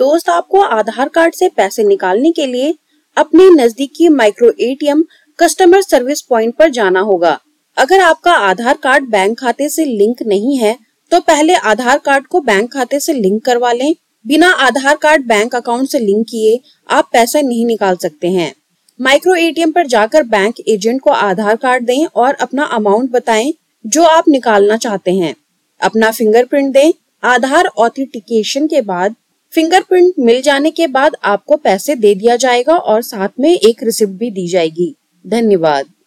दोस्त, आपको आधार कार्ड से पैसे निकालने के लिए अपने नजदीकी micro ATM customer service point पर जाना होगा। अगर आपका आधार कार्ड बैंक खाते से लिंक नहीं है तो पहले आधार कार्ड को बैंक खाते से लिंक करवा लें। बिना आधार कार्ड बैंक अकाउंट से लिंक किए आप पैसे नहीं निकाल सकते हैं। माइक्रो एटीएम पर जाकर बैंक एजेंट को आधार कार्ड दें और अपना अमाउंट बताएं जो आप निकालना चाहते हैं। अपना फिंगरप्रिंट दें। आधार ऑथेंटिकेशन के बाद फिंगरप्रिंट मिल जाने के बाद आपको पैसे दे दिया जाएगा और साथ में एक रिसिप्ट भी दी जाएगी। धन्यवाद।